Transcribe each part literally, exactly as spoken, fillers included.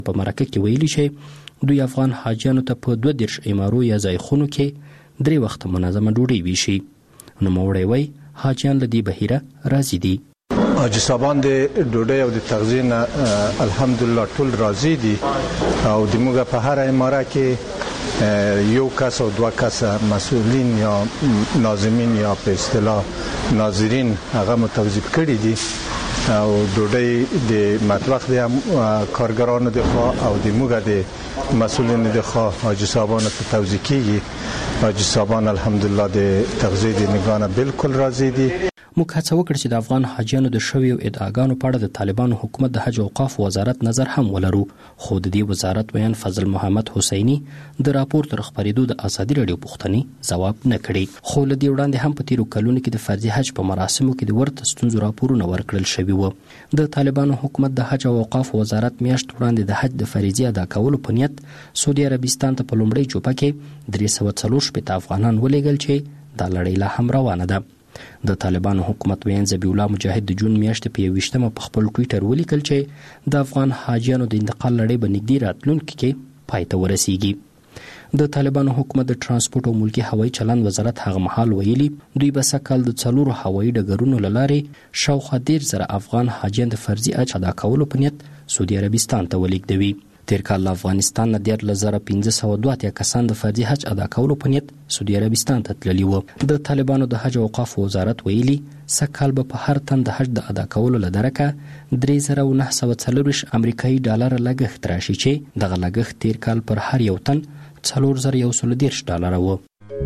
په مرکه کې ویلي چې دوی افغان حاجیانو ته په دوه دېرش امارو یا ځایخونو کې درې وخته منظمه ډوډۍ ویشي. نوموړی وایي حاجیان له دې بهیره راضي دي. حاجي صاحبان د ډوډۍ او د تغذیې نه الحمدلله ټول راضي دي او د موږ په هر اماره کې یو کس او دوه کس مسئولین یا ناظمین یا په اصطلاح ناظرین هغه متوظیف کړي دي او ډوډۍ د مطبخ د کارګرانو د خوا او د موږ د مسئولین د خوا حاجي صاحبان ته توزیع کیږي. حاجي صاحبان الحمدلله د تغذیې د نگاه بالکل راضي دي. موږ هڅه وکړه چې د افغان حاجیانو د شویو ادعاګانو په اړه د طالبانو حکومت د حج او اوقاف وزارت نظر هم ولرو، خو د دې وزارت ویان فضل محمد حسینی د راپور تر خبرېدو د ازادي رادیو پوښتنې ځواب نه کړي. خو له دې وړاندې هم په تیرو کلونو کې د فرضي حج په مراسمو کې د ورته ستونزو راپورونه ورکړل شوي وو. د طالبانو حکومت د حج او اوقاف وزارت میاشت وړاندې د حج د فریضې ادا کولو په نیت سعودي عربستان ته په لومړۍ جوپه کې درې سوه څلور شپېته افغانان ولېږل چې دا لړۍ لا هم روانه ده. د طالبانو حکومت ویان ذبیح الله مجاهد د جون میاشتې په یوویشتمه په خپل ټویټر ولیکل چې د افغان حاجیانو د انتقال لړۍ به نږدې راتلونکي کې پای ته ورسیږي. د طالبانو حکومت د ترانسپورت او ملکي هوایي چلند وزارت هغه مهال ویلي دوی به سږکال د څلورو هوایي ډګرونو له لارې شاوخوا دېرش زره افغان حاجیان د فرضي حج ادا کولو په نیت سعودي عربستان ته ولېږدوي. تیر کال له افغانستان نه دیارلس زره پنځه سوه دوه اتیا کسان د فرضي حج ادا کولو په نیت سعودي عربستان ته تللي وو. د طالبانو د حج او اوقاف وزارت ویلي سږکال به په هر تن د حج د ادا کولو له درکه درې زره و نهه سوه څلرویشت امریکایي ډالره لګښت راشي چې دغه لګښت تیر کال پر هر یو تن څلور زره یو سل دېرش ډالره وو.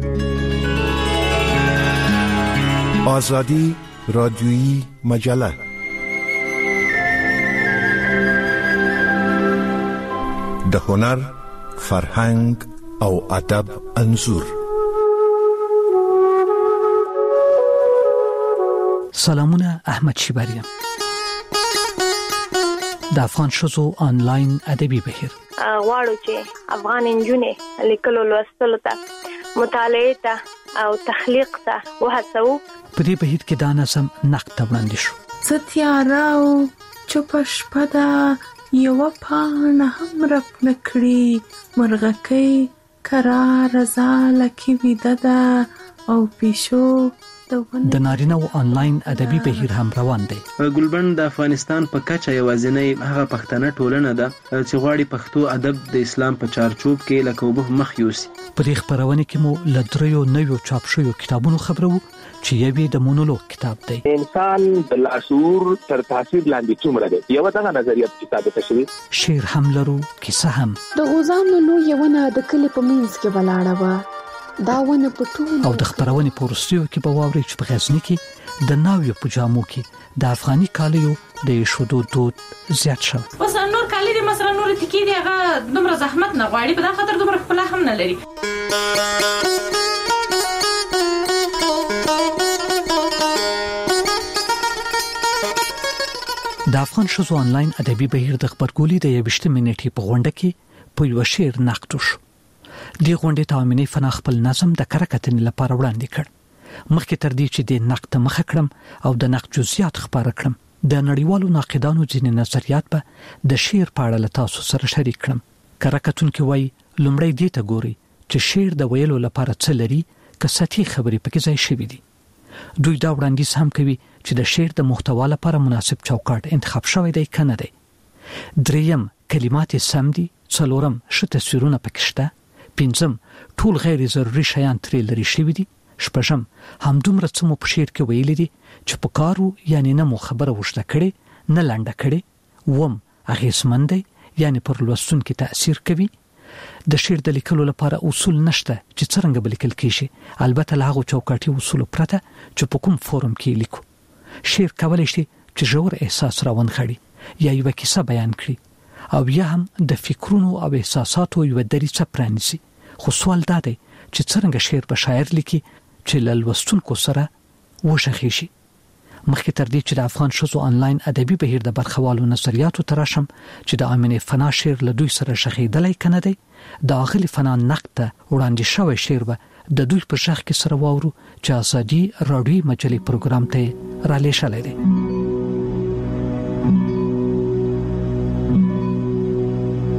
آزادی رادیویی مجله د هنر، فرهنګ او ادب انځور. سلامونه، احمد شیبری یم. د افغان ښځو آنلاین ادبي بهیر غواړو چې افغان نجونې لیکلو لوستلو ته، مطالعې ته او تخلیق ته وهڅوو. په دې بهیر کې دا نظم نقد ته وړاندې شو. څه تیاره او چوپه شپه ده، یوه پاڼه هم رپ نکړي، مرغکۍ کرار زاله کې ویده ده او پیشو د نارینه او آنلاین ادبي بهیر هم روان دی. ګلبند د افغانستان په کچه یوازینی هغه پښتنه ټولنه ده چې غواړي پښتو ادب د اسلام په چارچوب کې لکه اوبه مخ یوسي. په دې خپرونه کې مو له دریو نویو چاپ شویو کتابونو خبرو چې یوې د مونولوګ کتاب دی. انسان د لاشعور تر تاثیر لاندې څومره دی، یو دغه نظریه کتاب ته شوی. شعر هم لرو، کیسه هم. د غوزانو لویه ونه د کلي په منځ کې ولاړه وه، دا ونه په ټول او د خپرونې په وروستیو کې به واورئ چې په غزني کې د ناویو په جامو کې د افغاني کالیو د ایښودو دود زیات شو. اوس نور کالي دي مثلا نور تکي دي هغه دومره زحمت نه غواړي، په دا خاطر دومره خپل هم نه لري. د افغان ښځو آنلاین ادبي بهیر د خبرګولۍ د یوویشتمې نیټې په غونډه کې په یو شعر نقد وشو. دې غونډې ته امینې فنا خپل نظم د کره کتنې لپاره وړاندې کړ. مخکې تر دې چې د نقد مخه کړم او د نقد جزئیات خبره کړم، د نړیوالو ناقدانو ځینې نظریات به د شعر په اړه له تاسو سره شریک کړم. کره کتونکي وایي لومړی دې ته ګوري چې شعر د ویلو لپاره څه لري، که سطحي خبرې پکې ځای شوي دي. دوی دا وړاندیز هم کوي چې د شعر د محتوا لپاره مناسب چوکاټ انتخاب شوی دی که نه دی. دریم، کلمات سم دي. څلورم، ښه تصویرونه پکې شته. پنځم، ټول غیر ضروري شیان ترې لرې شوي دي. شپږم، همدومره څه مو په شعر کې ویلي دي چې په کارو یعنی نه مو خبره اوږده کړې نه لنډه کړې. اووم، اغېزمن دی یعنی پر لوستونکي تاثیر کوي. د شعر د لیکلو لپاره اصول نشته چې څرنګه به لیکل کېږي، البته له هغو چوکاټي اصولو پرته چې په کوم فورم کې لیکو. شعر کولی شي چې ژور احساس راونغاړي یا یوه کیسه بیان کړي او یا هم د فکرونو او احساساتو یوه دریڅه پرانیسي. خو سوال دا دی چې څرنګه شعر به شاعر لیکي چې له لوستونکو سره وشخې شي. مخکې تر دې چې د افغان ښځو آنلاین ادبي بهیر د برخوالو نظریاتو ته راشم چې د امینې فنا شعر له دوی سره شخېدلی که نه دی، د اغلې فنا نقد ته وړاندې شوی شعر به د دوی په شخ کې سره واورو چې ازادي راډیویي مجلې پروګرام ته را لیږلی دی.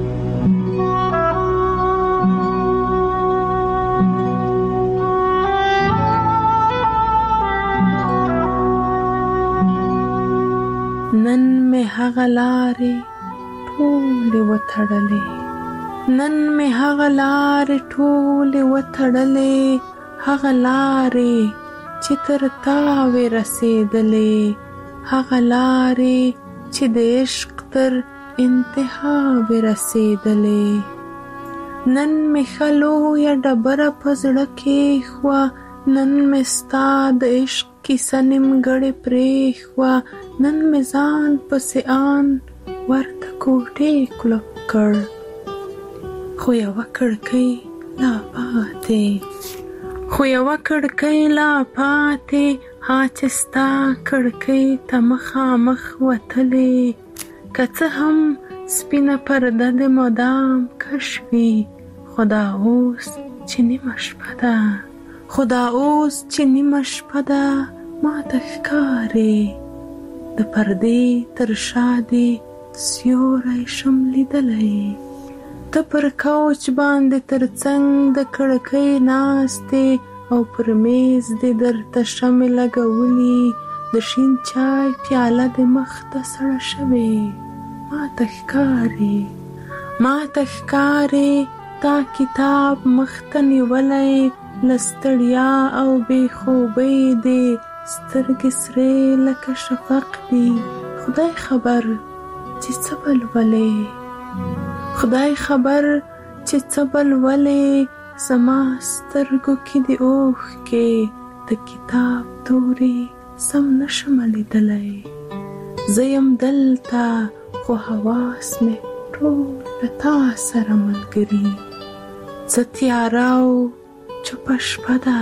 هغه لارې ټولې وتړلې، نن مې هغه لارې ټولې وتړلې، هغه لارې چې تر تا وې رسېدلې، هغه لارې چې د عشق تر انتها وې رسېدلې. نن مې ښه لویه ډبره په زړه کېښوه، نن مې ستا د عشق کیسه نیمګړې پرېښوه، نن مې ځان پسې آن ورته کوټې کلپ کړ، خو یوه کړکۍ لا پاتې، خو یوه کړکۍ لا پاتې، ها چې ستا کړکۍ ته مخامخ وتلې، که څه هم سپینه پرده د مدام کش وي، خو دا اوس چې نیمه شپه ده، خو دا اوس چې نیمه شپه ده، ماته ښکارې د پردې تر شا دې سیوری شم لیدلی، ته پر کوچ باندې تر څنګ د کړکۍ ناستې، او پر میز دې درته شمې لګولي، د شین چای پیاله دې مخ ته سړه شوې، ماته ښکارې ماته ښکارې تا کتاب مخ ته نیولی، له ستړیا او بې خوبۍ دې سترګې سرې لکه شفق دي، خدای خبر چې څه به لولې، خدای خبر چې څه به لولې، زما سترګو کې د اوښکې د کتاب تورې سم نشم لیدلی، زه یم دلته خو حواس مې ټول له تا سره ملګري، څه تیاره او چوپه شپه ده،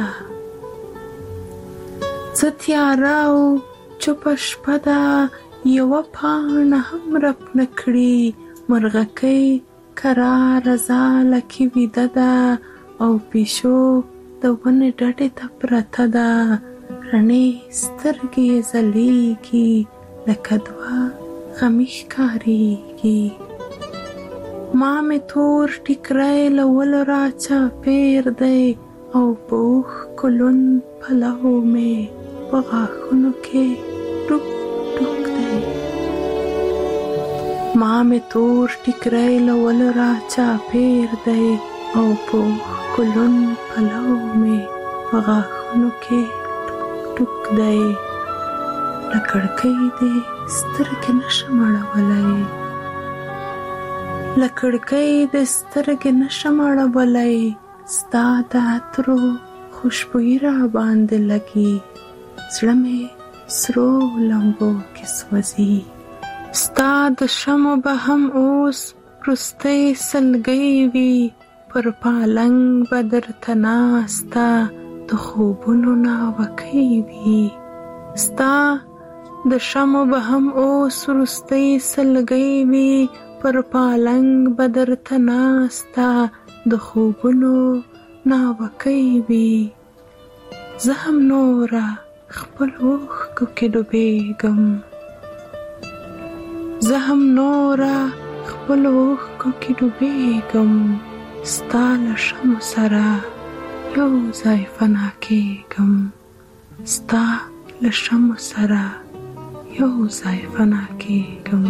څه تیاره او چوپه شپه ده، یوه پاڼه هم رپ نه کړي، مرغکۍ کراره ځاله کې ویده ده، او پیشو د ونې ډډې ته پرته ده، رڼې سترګې یې ځلیږي لکه دوه غمي ښکارېږي، ما مې تور ټیکری له ولو را چاپېر دی، او په اوښکو لوند پلو مې په غاښونو کې ټوک ټوک دی، ما مې تور ټیکری له ولو را چاپېر دی، او په اوښکو لوند پلو مې په غاښونو کې ټوک ټوک دی، له کړکۍ دې سترګې نشم اړولی، له کړکۍ دې سترګې نشم اړولی، ستا د عطرو خوشبويي را باندې لګي، زړه مې سرو لمبو کې سوځي، ستا د شمو به هم اوس وروستی سلګۍ وي، پر پالنګ به درته ناسته د خوبونو ناوکۍ وي، ستا د شمو به هم اوس وروستی سلګۍ وي، پر پالنګ به درته ناسته د خوبونو ناوکۍ وي، زه هم نوره خپل اوښکو کې ډوبېږم، زه هم نوره خپل اوښکو کې ډوبېږم، ستا له شمو سره یو ځای فنا کېږم، ستا له شمو سره یو ځای فنا کېږم.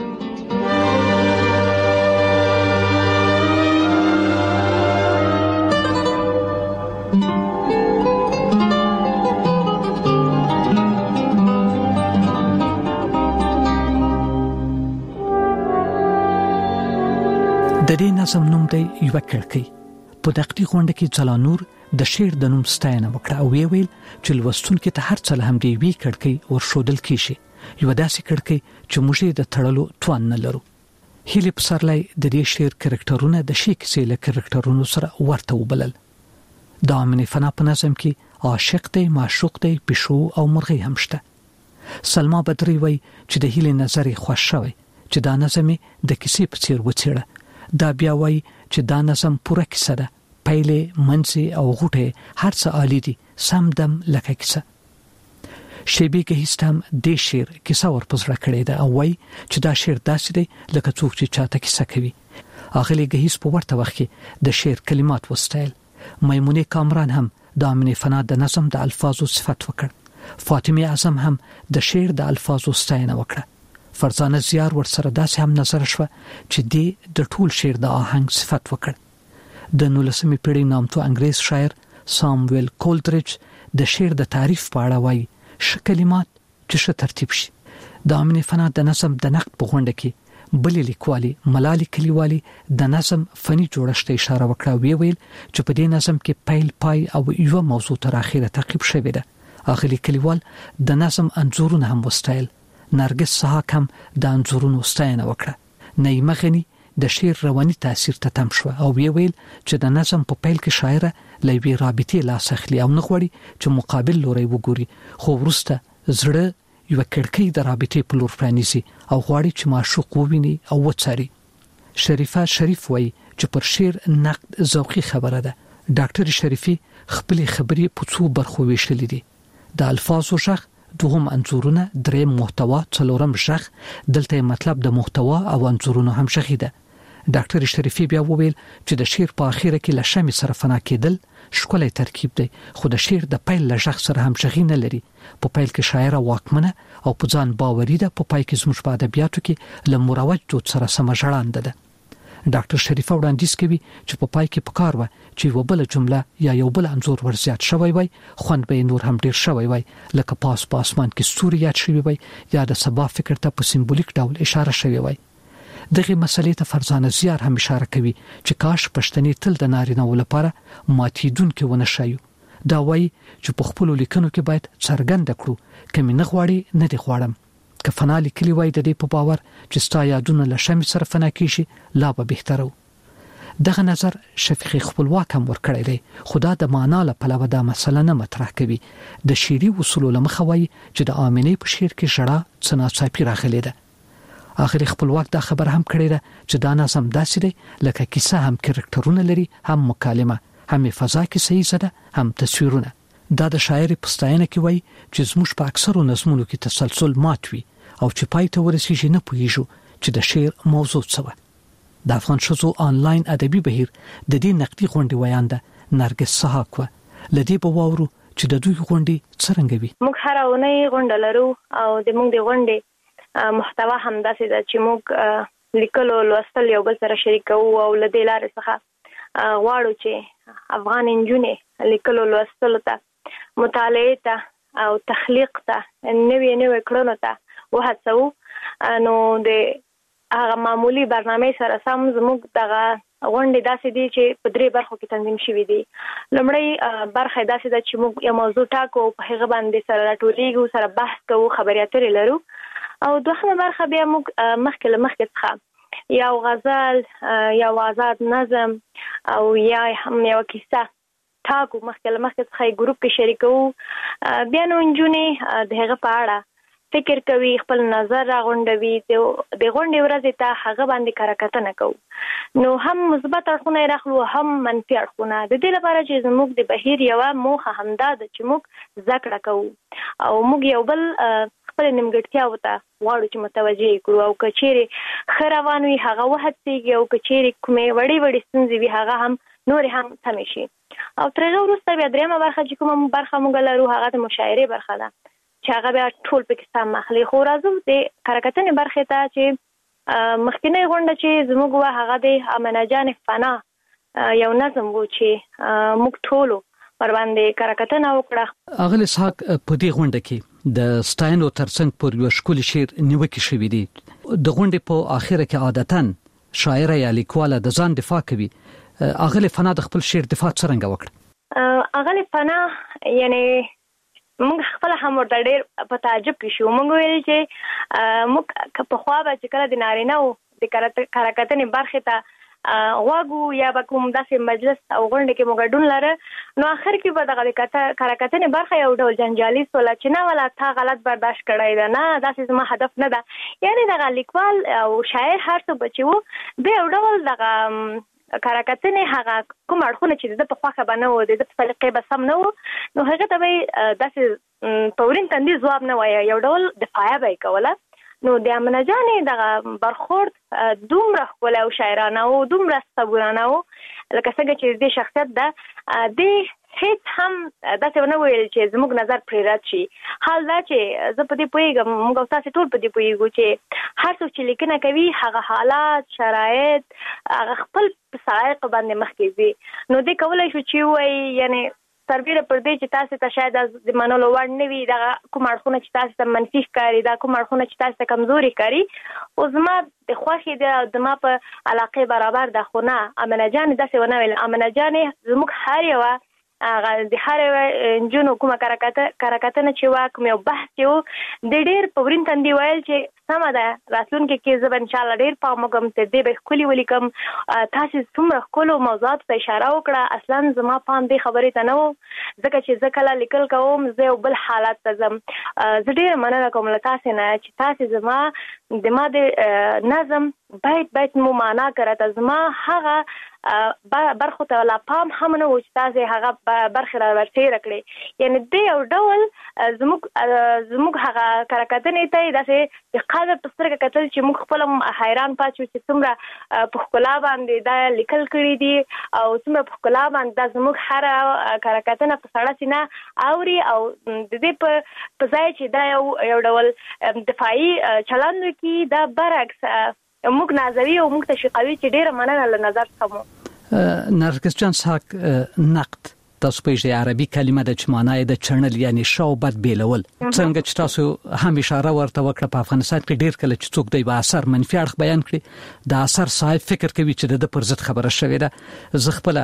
د دې نظم نوم دی یوه کړکۍ. په دقیق غونډه کې ځلانور د شعر د نوم ستاینه وکړه او ویل چې لوستونکو ته هر څه هم دی وی کړکۍ ورښودل کیږي، یو داسې کړکۍ چې موږ یې د تړلو توان نه لرو. هیلې پسرلی د دې شعر کرکټرونه د شي کیسې له کرکټرونو سره ورته وبلل. د امینه فنا په نظم کې عاشق دی، معشوق دی، پښو او مرغۍ هم شته. سلما بدری وای چې د هیلې نظر خوښ شوی چې دا نظم د کیسې په څیر وڅېړه. دا بیا وای چې دا نظم پوره کیسه ده، پایلې، منځي او غوټه هر څه عالی دي، سم دم لکه کیسه. شیبي کهستم د شعر کیسه ورپسره کړې ده او وای چې دا شعر داسې دی لکه څوک چې چاته کیسه کوي. اغلی گهیس په ورته وخت کې د شعر کلمات وستایل. میمونه کامران هم د امینه فنا د نظم د الفاظو صفت وکړ. فاطمه اعظم هم د شعر د الفاظو ستاینه وکړه. فرزانه زیار ورسره داسې هم نظر شو چې دی د ټول شعر د آهنګ صفت وکړ. د نولسمې پیړۍ نامتو انګریز شاعر سامویل کولډریج د شعر د تعریف په اړه وایي ش کلمات چې ش ترتیب شي. د امینه فنا د نظم د نقد په غونډه کې بلې لیکوالي ملالي کلیوالي د نظم فني جوړښت اشاره وکړه، وی ویل چې په دې نظم کې پیل پای او یو موضوع تر اخره تعقیب شوی ده. اخلي کلیوال د نظم انځورونه هم وستایل. نرګس صحاک هم د انځورونو ستاینه وکړه. نعیمه غنی د شعر رواني تاثیر ته تم شو او وی ویل چې د نظم په پیل کې شاعره لوي رابطه لاس اخلي او نغوړي چې مقابل لوري وګوري، خو ورسته زړه یو کړکۍ د رابطې په لور پرانیزي او غواړي چې معشوق وویني او وڅاري. شریفه شریف وایي چې پر شعر نقد ذوقي خبره ده. ډاکټر شریفي خپل خبرې په څو برخو ویشلې دي: د الفاظو شخ، دوهم انځورونه، دریم محتوا، څلورم شخ. دلته مطلب د محتوا او انځورونو هم شخي ده. ډاکټر شریفي بیا وویل چې د شعر په اخیره کې لشمې سره فنا کېدل ښکلی ترکیب دی، خو د شعر د پیل له شخص سره هم شغی نه لري. په پیل کې شاعره واکمنه او په ځان باوري ده، په پای کې زموږ په ادبیاتو کې له مروج دود سره سم ژړاند ده. ډاکټر شریفه وړاندیز کوي چې په پای کې پکار و چې یو بل جمله یا یو بل انځور ورزیات شوی وای، خوند به نور هم ډیر شوی وای، لکه پاس په اسمان کې ستوري یاد شوی وای یا د سبا فکر ته په سمبولیک ډول اشاره شوی وای. دغه مسلې ته فرزانه زیار هم اشاره کوي چې کاش پښتني تل د نارینه لپاره ماتیدونکو ونه شایو. دا وایي چې په خپل لیکنو کې باید څرګند کړو کمه نه غواړي نه دی غواړم. که فنا لیکلی وای د دې په باور چې ستا یادونه له شمع سره فنا کیږي لا به بهتره. دغه نظر شفیق خپلواک هم ورکړی دی، خدا د معنا له پلوه دا مسله نه مطرح کوي. د شعري اصول له مخه وایي چې د آمینه په شعر کې ژړا څناڅاپی راغلی ده. اخر خپلواک دا خبر هم کړی ده چې دا نظم داسې دی لکه کیسه هم کرکټرونه لري، هم مکالمه، هم فضا کې صحیح زده، هم تصویرونه. دا د شاعر په ستاینه کې وایي چې زموږ په اکثرو نظمونو کې تسلسل مات وي او چې پای ته ورسیږي نه پوهیږو چې د شعر موضوع څه و. د افغان شذو آنلاین ادبي بهیر د دې نقدي غونډې ویانده نرګس صحاک و. لدی په واورو چې د دوی غونډې څرنګه وي. موږ هر اونۍ غونډه لرو او د موږ د غونډې محتوا هم داسې ده چې موږ لیکلو لوستل یو بل سره شریکو او له دې لارې څخه غواړو چې افغان نجونې لیکلو لوستلو ته، مطالعه ته او تخلیق ته، نوې نوې کړنو ته وهڅو. نو د هغه معمولی برنامه سره سم زموږ دغه غونډې داسې دي چې په درې برخو کې تنظیم شوي دي. لومړی برخه داسې ده چې موږ یو موضوع ټاکو، په هغه باندې سره راټولیږو، سره بحث کوو، خبرې اترې لرو. او دوهمه برخه بیا موږ مخکې له مخکې څخه یو غزل، یو آزاد نظم او یا هم یو کیسه ټاکو، مخکې له مخکې څخه یې ګروپ کې شریکو. بیا نو نجونې د هغه په اړه فکر کوي، خپل نظر راغونډوي، د غونډې ورځې ته هغه باندې کارکتنه کوو. نو هم مثبت اړخونه یې راخلو، هم منفي اړخونه، د دې لپاره چې زموږ د بهیر یوه موخه همدا ده چې موږ زده کړه کوو او موږ یو بل خپل نیمګړتیاو ته غواړو چې متوجه کړو. او که چیرې ښه روان وي هغه وهڅېږي، او که چیرې کومې وړې وړې ستونزې وي هغه هم نورې هم سمې شي. او تر هغه وروسته بیا درېیمه برخه چې کومه برخه موږ لرو هغه د مشاعرې برخه ده چې هغه بیا ټول پکې سم اخلي. خو راځو د کارکتنې برخې ته چې مخکینی غونډه چې زموږ وه هغه د امنه جان فنا یو نظم و چې موږ ټولو ور باندې کارکتنه وکړه. اغل اسحاق په دې غونډه کې د ستاینو ترڅنګ پر یو ښکلي شعر نیوکې شوې دي. د غونډې په اخره کې عادتاً شاعره یا لیکواله د ځان دفاع کوي. اغل فنا د خپل شعر دفاع څنګه وکړه؟ اغل فنا یعنی موږ خپل هم ورته ډېر په تعجب کې شو. موږ ویل چې موږ په خوا به چې کله د نارینه‌و د کارکتنې برخې ته غواګو یا به کوم داسې مجلس او غونډې کې موږ ګډون لره، نو آخر کې به دغه د کارکتنې برخه یو ډول جنجالي سوله چې نه ولا تا غلط برداشت کړی ده، نه داسې زما هدف نه ده. یعنی دغه لیکوال او شاعر هر څه به چې و د یو ډول دغه کارکتنې هغه کوم اړخونه چې د په خوښه به نه و، د په سلیقې به سم نه و، نو هغه ته به یې داسې په ورین تندي ځواب نه وایه، یو ډول دفاعیه به یې کوله. نو د امنه جانې دغه برخورد دومره ښکلی او شاعرانه و، دومره صبورانه و، لکه څنګه چې د شخصیت ده د هیڅ هم داسې ونه ویل چې زموږ نظر پرې رد شي. حال دا چې زه په دې پوهېږم، موږ او تاسې ټول په دې پوهېږو چې هر څوک چې لیکنه کوي هغه حالات شرایط هغه خپل په سایق باندې مخکې ځي. نو دې کولی شو چې وایي یعنی سربیره پر دې چې تاسې ته شاید د منلو وړ نه وي دغه کوم اړخونه چې تاسې ته منفي ښکاري، دا کوم اړخونه چې تاسې ته کمزوري ښکاري، خو زما د خوښې دی او زما په علاقې برابر ده. خو نه، امنه جانې داسې ونه ویل. امنه جانې زموږ هر یوه د هر نجونو کومه کارکتنه چې وه، کوم یو بحث چې و، د ډېر په ورین تندي ویل چې سمه ده، راتلونکي کې زه به انشاءالله ډېر پام وکړم چې دې به ښکلي ولیکم. تاسې څومره ښکلو موضوعاتو ته اشاره وکړه. اصلا زما پام دې خبرې ته نه و، ځکه چې زه کله لیکل کوم زه یو بل حالت ته ځم. زه ډېره مننه کوم له تاسې نه چې تاسې زما د ما د نظم باید باید مو معنا کړه. زما هغه برخو ته لا پام هم نه و چې تاسې هغه برخې را ورتېره کړې. یعنې دې یو ډول زموږ زموږ هغه کارکتنې ته یې داسې د قدر په سترګه کتل چې موږ خپل هم حیران پاتې شو چې څومره په ښکلا باندې دا لیکل کړي دي او څومره په ښکلا باندې دا زموږ هره کارکتنه په سړه سینه اوري. او د دې په ځای چې دا یو یو ډول دفاعي چلند وکړي، دا برعکس موږ نازوي او موږ تشویقوي چې ډېره مننه له نظر څخه مو. نرګس جان ساک، نقد تاسو په عربي کلمه د چمانای د چرنل یعنی شاو بد بیلول، څنګه چې تاسو هم اشاره ورته وکړه په افغانستان کې ډېر کله چې څوک دی به اثر منفي اړخ بیان کړي، د اثر صاحب فکر کوي چې د پر ضد خبره شوې ده. زه خپل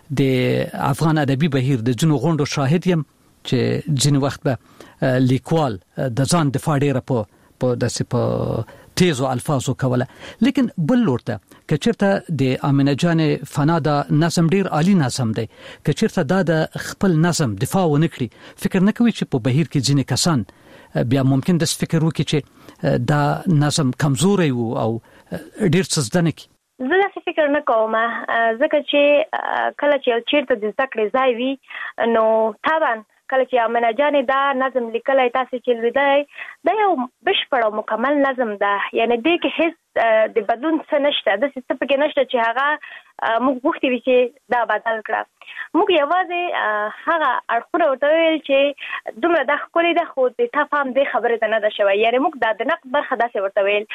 د افغان ادبي بهیر د جنو غونډو شاهد یم چې ځینې وخت به لیکوال د ځان دفاع ډېره په په داسې په تیزو الفاظو کوله. لیکن بل لورته که چیرته د امنه جانې فنا دا نظم ډیر عالی نظم دی، که چیرته دا د خپل نظم دفاع ونه کړي، فکر نه کوي چې په بهیر کې ځینې کسان بیا ممکن د فکر وکړي چې دا نظم کمزوري وو او ډیر څه زده نه کړي؟ زه داسې فکر نه کوم، ځکه چې کله چې یو چیرته د زده کړې ځای وي نو طبعا کله چې امنه جانې دا نظم لیکلی تاسې چې لیدلی دا یو بشپړ او مکمل نظم ده. یعنې دې کې هیڅ د بدلون څه نشته، داسې څه پکې نشته چې هغه موږ غوښتي وي چې دا بدل کړه. موږ یوازې هغه اړخونه ورته ویل چې دومره دا ښکلې ده خو د تا پام دې خبرې ته نه ده شوی. یعنې موږ دا د نقد برخه داسې ورته ویل.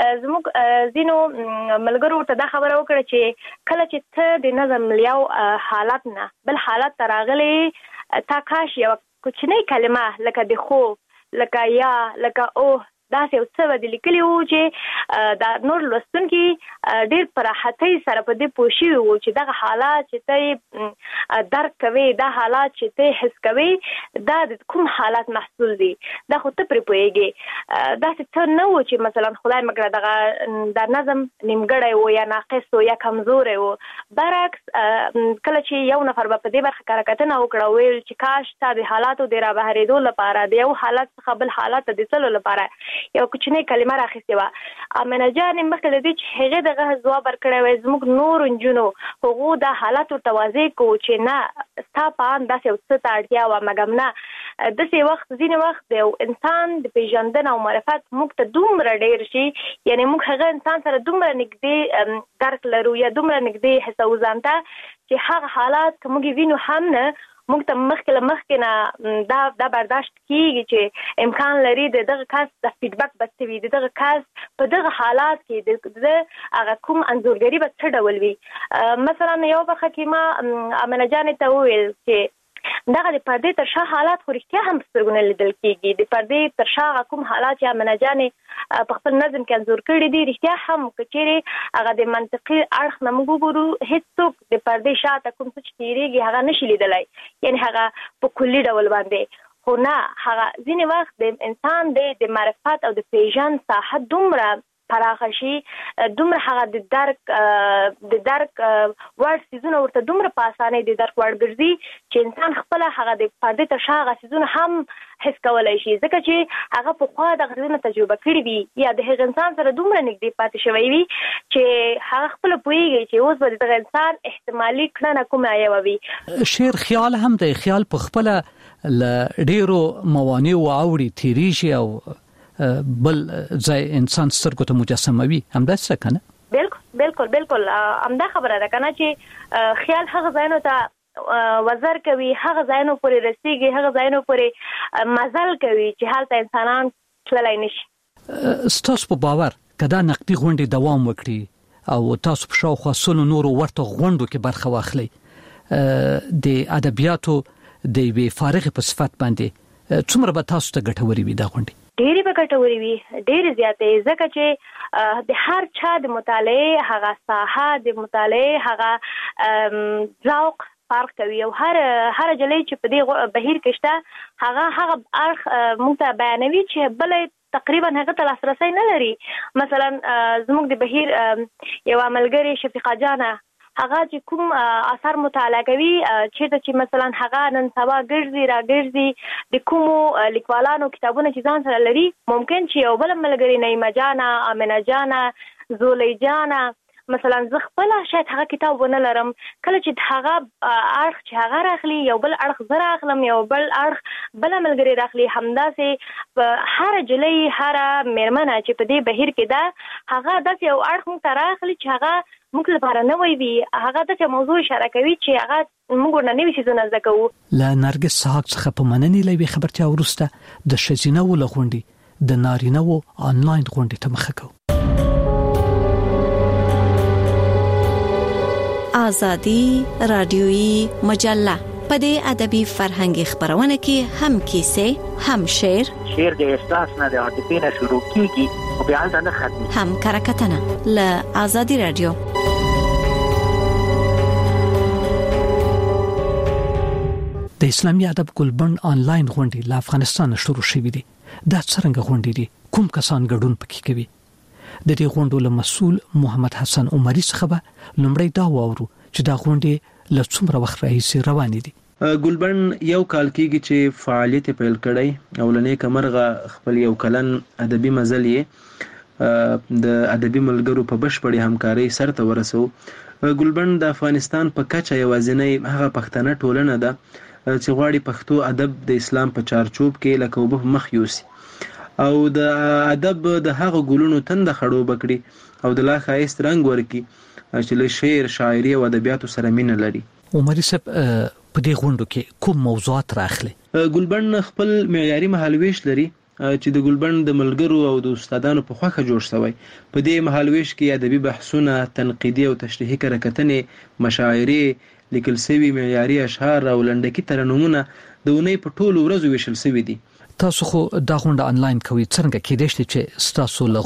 زموږ ځینو ملګرو ورته دا خبره وکړه چې کله چې ته د نظم یو حالت نه بل حالت ته راغلی، تا کاش یو کوچنی کلمه لکه د خو، لکه یا، لکه اوه، داسې یو څه به د لیکلي وو چې دا نور لوستونکي ډېر په راحتۍ سره په دې پوه شوي وو چې دغه حالات چې ته یې درک کوې، دا حالات چې ته یې حس کوې، دا د کوم حالات محصول دي، دا خو ته پرې پوهېږې. داسې څه نه وو چې مثلا خدای مکړه دغه دا نظم نیمګړی وو یا ناقص وو یا کمزوری وو. برعکس کله چې یو نفر به په دې برخه کارکتنه وکړه ویل چې کاش تا د حالاتو د رابهرېدو لپاره د یو حالت څخه بل حالت ته د تللو لپاره یو کوچنی کلمه راخیستې وه. امنه جانې مخکې له دې چې هغې دغه ځواب ورکړی وی، زموږ نورو نجونو هغو دا حالت ورته واضح کوو چې نه ستا په ان داسې یو څه ته اړتیا وه، مګم نه داسې وخت ځینې وخت د یو انسان د پیژندنه او معرفت موږ ته دومره ډېر شي، یعنې موږ هغه انسان سره دومره نږدې درک لرو یا دومره نږدې حسوو ځان ته چې هغه حالات که موږ وینو هم نه موږ ته مخکې له مخکې نه دا دا برداشت کېږي چې امکان لري د دغه کس د فیډبک به څه وي، د دغه کس په دغه حالات کې د هغه کوم انځورګري به څه ډول وي. مثلا یو برخه کې ما امنه جانې ته وویل چې دغه د پردې تر شا حالات خو رښتیا هم په سترګو نه لیدل کېږي. د پردې تر شا هغه کوم حالات چې امنه جانې په خپل نظم کې انځور کړي دي رښتیا هم که چیرې هغه د منطقي اړخ نه موږ وګورو، هېڅوک د پردې شاته کوم څه چې تېرېږي هغه نشي لیدلی، یعنې هغه په کلي ډول باندې. خو نه، هغه ځینې وخت د انسان د معرفت او د پیژند ساحه دومره پراخه شي، دومره هغه د درک د درک وړ څیزونه ورته دومره په اسانۍ د درک وړ ګرځي چې انسان خپله هغه د پردې تر شا هغه څیزونه هم حس کولی شي، ځکه چې هغه پخوا دغه څیزونه تجربه کړي وي یا د هغه انسان سره دومره نږدې پاتې شوی وي چې هغه خپله پوهېږي چې اوس به د دغه انسان احتمالي کړنه کومه یوه وي. شعر خیال هم دی، خیال په خپله له ډېرو موانعو اوړي، تېرېږي او بل ځای انسان سترګو ته مجسموي، همداسې څه که نه؟ بالکل بالکل بالکل همدا خبره ده که نه چې خیال هغه ځایونو ته وزر کوي هغه ځایونو پورې رسیږي هغه ځایونو پورې مزل کوي چې هلته انسانان تللی نشي. ستاسو په باور کدا نقدي غونډې دوام وکړي او تاسو په شاوخوا سلو نورو ورته غونډو کې برخه واخلئ د ادبیاتو د یوې فارغې په صفت باندې څومره به تاسو ته ګټورې وي دا غونډې؟ ډېرې به ګټورې وي، ډېرې زیاتې، ځکه چې د هر چا د مطالعې هغه ساحه د مطالعې هغه ذوق فرق کوي او هر هر جلې چې په دې بهیر کې شته هغه هغه اړخ موږ ته بیانوي چې بل تقریبا هغه ته لاسرسی نه لري. مثلا زموږ د بهیر یو عملګری شفیقه جانه هغه چې کوم اثر مطالعه کوي چې چې مثلا هغه نن سبا ګرځي را ګرځي د کومو لیکوالانو کتابونه چې ځان سره لري ممکن چې یو بل ملګری نعیمه جانه امینه جانه زولی جانه مثلا زه خپل شاید هغه کتاب ونه لرم کله چې هغه اړخ چې هغه راخلي یو بل اړخ زه راخلم یو بل اړخ بل ملګری راخلي همداسې هر جلې هر میرمنه چې په دې بهیر کې ده هغه داسې یو اړخ موږ ته راخلي چې هغه موږ لپاره نوی وي هغه داسې موضوع اشاره کوي چې هغه موږ ورنه نوي څیزونه زده کوو. له نرګس سحاق څخه په مننې لوي خبرتیا وروسته د ښځینه وو له غونډې د نارینه وو آنلاین غونډې ته مخه کوو. آزادی رادیویی مجله په دې ادبي فرهنګي خبرونه کې هم کیسه هم شعر شعر د احساس نه د عاطفې نه شروع کیږي او بیا نه ختمي هم کرکټنه ل آزادی رادیو. د اسلامي ادب ګلبند آنلاین غونډې له افغانستان شروع شوې دي. دا څنګه غونډې دي؟ کوم کسان ګډون پکې کوي؟ د دې غونډو له مسؤل محمد حسن عمری څخه به لومړی دا واورو چې دا غونډې له څومره وخت راهیسې روانې دي. ګلبند یو کال کېږي چې فعالیت پیل کړی او لنې کمرغه خپل یو کلن ادبي مزل یې د ادبي ملګرو په بشپړې همکارۍ سرته ورسو. ګلبند د افغانستان په کچه یوازینۍ هغه پښتنه ټولنه ده چې غواړي پښتو ادب د اسلام په چارچوب کې لکه وبه مخ یوسي او د ادب د هغه ګلونو تند خړو بکړي او د لا خایست رنگ ورکی چې له شعر شاعري او ادبیاتو سره مینه لري. عمر صاحب په دې غونډو کې کوم موضوعات راخلي؟ ګلبند خپل معیاري مهالويش لري چې د ګلبند د ملګرو او د استادانو په خوخه جوړ شوی. په دې مهالويش کې ادبي بحثونه، تنقیدي او تشریحي کتنې، مشاعرې، لیکل شوی معیاري اشعار او لنډکي ترنمونه د اونۍ په ټولو ورځو ویشل شوی دي. تاسو خو دا غونډه آنلاین کوي، څنګه کېدای شي چې تاسو له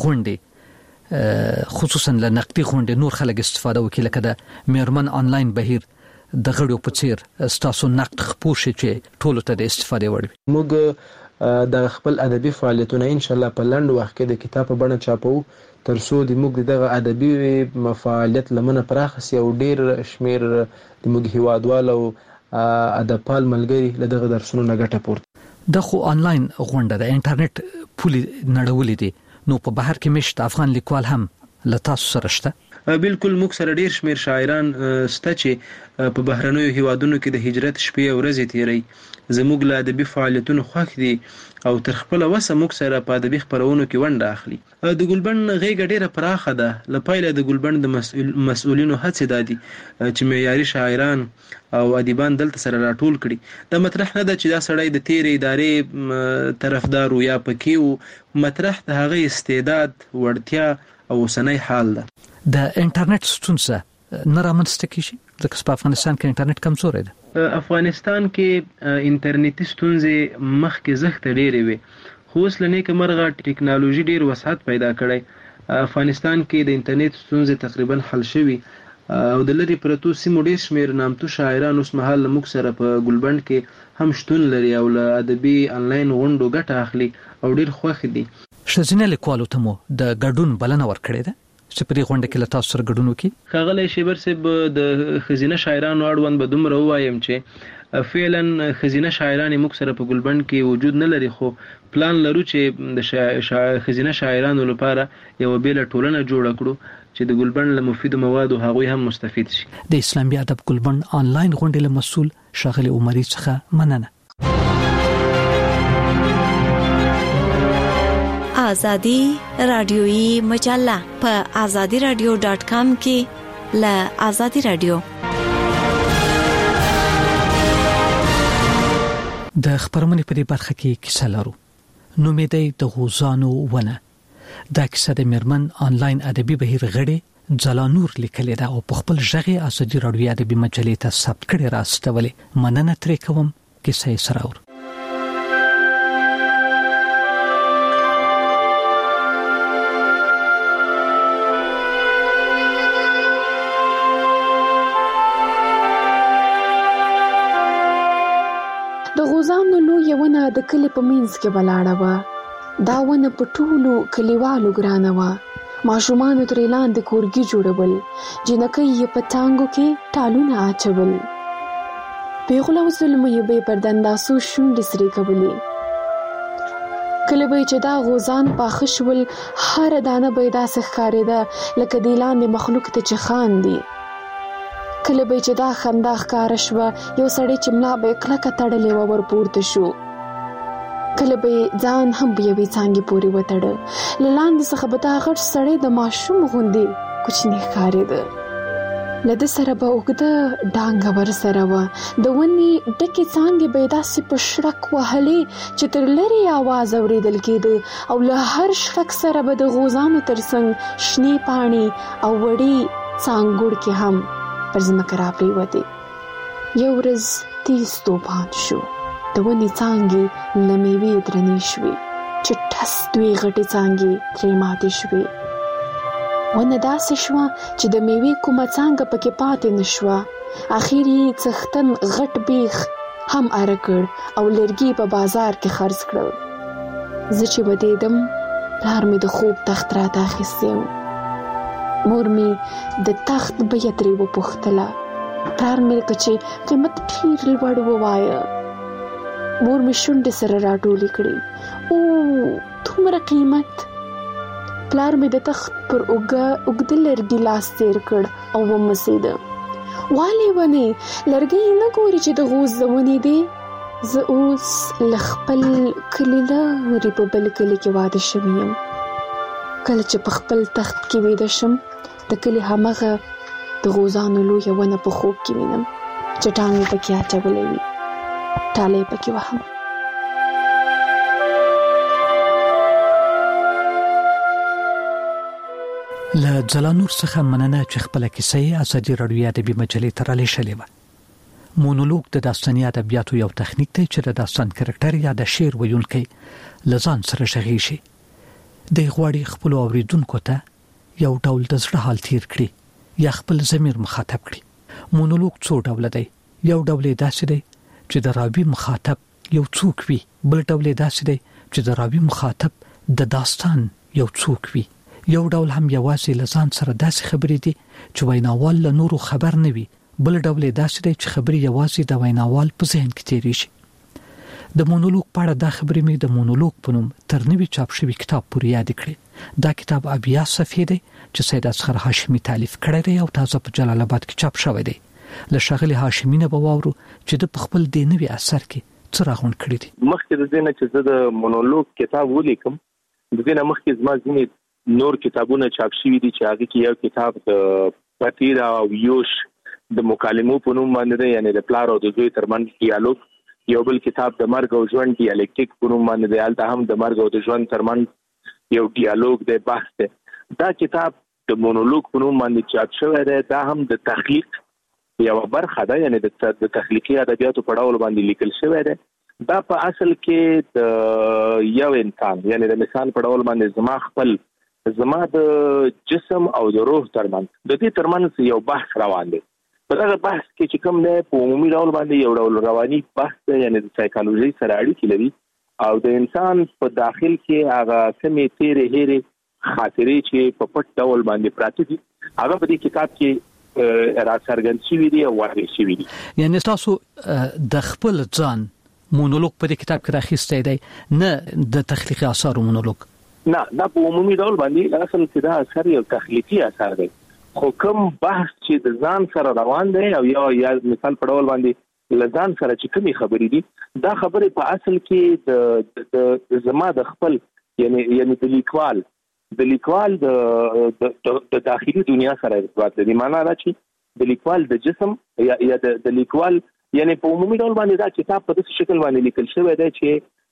غونډې خصوصا له نقدي غونډې نور خلک استفاده وکړي لکه د میرمن آنلاین بهیر د غړو په څیر تاسو نقد خپور شي چې ټولو ته د استفاده وړي؟ موږ د خپل ادبي فعالیتونه ان شاء الله په لنډ وخت کې د کتاب په بڼه چاپو ترڅو د موږ دغه ادبي فعالیت لمنه پراخ سي او ډیر شمیر د موږ هیوادوالو ادبپال ملګري له دغه درسونو نه ګټه پورته. د خو آنلاین غونډه د انټرنیټ پولي نړولې دي نو په بهر کې مشت افغان لیکوال هم له تاسو سره شته؟ بالکل موږ سره ډیر شمیر شاعران شته چې په بهرنیو هیوادونو کې د هجرت شپې او ورځې تیري. زموږ له ادبي فعالیتونو خوښ دي او تر خپل وسه موږ سره په ادبي خبرونو کې ونډه اخلي. د ګلبند غېږه ډیره پراخه ده. لپاره د ګلبند د مسؤل مسؤلینو هڅې دادي چې معیاري شاعران او ادیبان دلته سره راټول کړي. د مطرح نه ده چې دا سړی د تیرې ادارې طرفدار یا پکې مطرح د هغه استعداد، وړتیا او سنۍ حال ده. د انټرنیټ ستونزه نه رامنځته کیږي ځکه په افغانستان کې انټرنیټ کمزورې ده. افغانستان کې انټرنیټي ستونزې مخکې زښت ډېرې وي خو اوس لنې کمرغه ټیکنالوژي ډېر وسعت پیدا کړی. افغانستان کې د انټرنیټ ستونزې تقریبا حل شوي او د لري پرتو سیمو ډېر شمیر نامتو شاعران اوس مهال موږ سره په ګلبند کې هم شتون لري او له ادبي آنلاین غونډو ګټه اخلي او ډېر خوښ دي. ښځینه لیکوالو ته مو د ګډون بلنه ورکړې ده چې په دې غونډه کې له تاسو سره ګډون وکړي؟ ښاغلی شیبر صاحب د ښځینه شاعرانو اړوند به دومره ووایم چې فعلا ښځینه شاعران موږ سره په ګلبند کې وجود نه لري خو پلان لرو چې د ښځینه شاعرانو لپاره یوه بیله ټولنه جوړه کړو چې د ګلبند له مفیدو موادو هغوی هم مستفید شي. د اسلامي ادب ګلبند آنلاین غونډې له مسؤل ښاغلي عمري څخه مننه. آزادی رادیویی مجله په آزادی رادیو ډاٹ کام کې له آزادی رادیو د خبرمنې په دې برخه کې کیسه لرو. نوم یې دی د غوزانو ونه. دا کیسه د میرمن آنلاین ادبي بهیر غړي ځلانور لیکلې ده او په خپل ژغې ازادي راډیو ادبي مجلې ته ثبت کړې راستولې. مننه ترې کوم. کیسه یې سره اورو. د غوزانو لویه ونه د کلي په منځ کې ولاړه وه. دا ونه په ټولو کلیوالو ګرانه وه. ماشومانو ترې لاندې کورګي جوړول، جنکۍ یې په ټانګو کې ټالونه اچول، پیغله او زلمه یې به پر دنداسو شونډې سرې کولې. کله به چې دا غوزان پاخه شول، هره دانه به یې داسې ښکارېده لکه د لاندې مخلوق ته چې خاندي. کله به چې دا خندا ښکاره شوه، یو سړی چې ملا به یې کلکه تړلې وه ورپورته شو. کله به یې ځان هم په یوې څانګې پورې وتړه. له لاندې څخه به دا غټ سړی د ماشوم غوندې کوچنی ښکارېده. له ده سره به اوږده ډانګه ورسره وه. د ونې ډکې څانګې به یې داسې په شړک وهلې چې تر لرې آواز اورېدل کېده، او له هر شړک سره به د غوزانو تر څنګ شنې پاڼې او وړې څانګوړکې هم پر ځمکه راپرېوتې. یو ورځ تیز توپان شو. د ونې څانګې له میوې درنې شوې چې ټس دوې غټې څانګې ترې ماتې شوې. ونه داسې شوه چې د میوې کومه څانګه پکې پاتې نه شوه. اخر یې څښتن غټ بیخ هم اره کړ او لرګي په بازار کې خرڅ کړل. زه چې ودېدم، پلار مې د خوب تخت راته اخیستی و. مور مې د تخت بیه ترې وپوښتله. پلار مې لکه چې قیمت ډېر لوړ ووایه. مور مې شونډې سره راټولې کړې. او دومره قیمت؟ پلار مې د تخت پر اوږه اوږده لرګي لاس تېر کړ او ومسېده. والې ونې، لرګی نه ګوري چې د غوز د ونې دی؟ زه اوس له خپل کلي لرې په بل کلي کې واده شوی یم. کله چې په خپل تخت کې ویده شم، د کلي همغه د غوزانو لویه ونه په خوب کې وینم چې ټانګې پکې اچولې وي، ټالۍ پکې وهم. له ځلانور څخه مننه چې خپله کیسه یې ازادي راډیو ادبي مجلې ته رالیږلې وه. مونولوګ د داستاني ادبیاتو یو تخنیک دی چې د داستان کرکټر یا د شعر ویونکی له ځان سره غږیږي. دی غواړي خپلو اوریدونکو ته یو ډول د زړه حال تیر کړي یا خپل ضمیر مخاطب کړي. مونولوګ څو ډوله دی. یو ډول یې داسې دی چې د راوي مخاطب یو څوک وي، بل ډول یې داسې دی چې د راوي مخاطب د داستان یو څوک وي. یو ډول هم یوازې له ځان سره داسې خبرې دي چې ویناوال له نورو خبر نه وي، بل ډول یې داسې دی چې خبرې یوازې د ویناوال په ذهن کې تېرېږي. د مونولوګ په اړه دا خبرې مې د مونولوګ په نوم تر نوي چاپ شوي کتاب پورې یاد کړې. دا کتاب اویا صفحې دی چې سید اصغر هاشمي تالیف کړی دی او تازه په جلال آباد کې چاپ شوی دی. له ښاغلي هاشمي نه به واورو چې د په خپل دې نوي اثر کې څه راغونډ کړي دي. مخکې د دې نه چې زه د مونولوګ کتاب ولیکم، د دې نه مخکې زما ځینې نور کتابونه چاپ شوي دي چې هغه کې یو کتاب د پتیر او یوش د مکالمو په نوم باندې دی، یعنی د پلار او د زوی ترمنځ ډیالوګ. یو بل کتاب د مرګ او ژوند ډیالکټیک په نوم باندې دی، هلته هم د مرګ او د ژوند ترمنځ یو ډیالوګ دی، بحث دی. دا کتاب د مونولوګ په نوم باندې چاپ شوی دی. دا هم د تخلیق یو برخه ده، یعنی د تخلیقي ادبیاتو په ډول باندې لیکل شوی دی. دا په اصل کې د یو انسان، یعنی د مثال په ډول باندې زما خپل زما د جسم او د روح ترمنځ د دې ترمنځ یو بحث روان دی. په دغه بحث کې چې کوم دی په عمومي ډول باندې یو ډول رواني بحث دی، یعنی د سایکالوژي سره اړیکې لري او د انسان په داخل کې هغه کومې تیرې هیرې خاطرې چې په پټ ډول باندې پراته دي هغه په دې کتاب کې راڅرګند شوي دي او واضح شوي دي. یعنی تاسو د خپل ځان مونولوګ په دې کتاب کې راخیستی دی، نه د تخلیقي اثارو مونولوګ؟ نه، دا په عمومي ډول باندې اصل کې دا اثر یو تخلیقي اثر دی، خو کوم بحث چې د ځان سره روان دی او یا یا مثال په ډول باندې له ځان سره چې کومې خبرې دي، دا خبرې په اصل کې د د زما د خپل یعنی یعنی د لیکوال د لیکوال د د داخلي دنیا سره ارتباط لري. معنا دا چې د لیکوال د جسم یا یا د لیکوال یعنی په عمومي ډول باندې دا کتاب په داسې شکل باندې لیکل شوی دی چې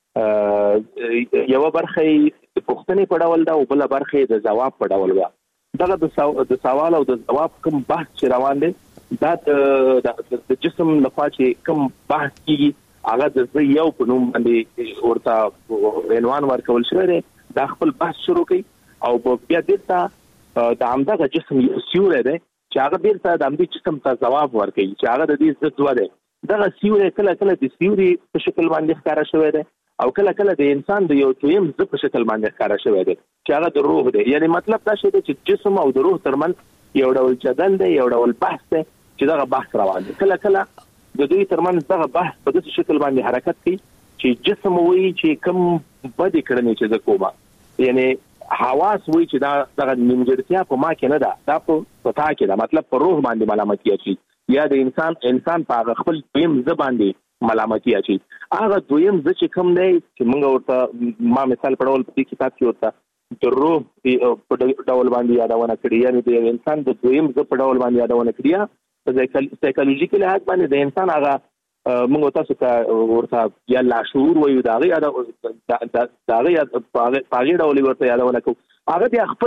یو برخه د پوښتنې په ډول ده او بل برخه د جواب په ډول ده. دغه د سوال او د جواب کوم بحث چې روان دی دا د جسم لخوا چې کوم بحث کیږي هغه د یو په نوم باندې ورته عنوان ورکول شوی دی. دا خپل بحث شروع کوي او بیا دلته د همدغه جسم یو سیوری دی چې هغه بیرته د همدې جسم ته ځواب ورکوي چې هغه د دې ضد دی. دغه سیوری کله کله د سیوري په شکل باندې ښکاره شوی دی او کله کله د انسان د یو دویم ضد په شکل باندې ښکاره شوی دی چې هغه د روح دی. یعنی مطلب دا شی دی چې جسم او د روح ترمنځ یو ډول جدل دی، یو ډول بحث دی چې دغه بحث روان دی. کله کله د دوی ترمنځ دغه بحث په داسې شکل باندې حرکت کوي چې جسم وایي چې کوم بدې کړنې چې زه کومه، یعنی حواس وایي چې دا دغه نیمګړتیا په ما کې نه ده، دا په تا کې ده، مطلب په روح باندې ملامتي اچي یا د انسان انسان په هغه خپل دویم ځ باندې ملامتي اچي. هغه دویم ځ چې کوم دی چې موږ ورته ما مثال په ډول په کتاب کې ورته د روح په ډول باندې یادونه کړې، یعنی د انسان د دویم ځ په ډول باندې یادونه کړې. په سایکالوژیکل لحاظ باندې د انسان هغه موږ تاسو ته ورته یا لاشعور وایو، دا هغه دا هغه په هغه ډول ورته یادونه کوو. هغه د خپل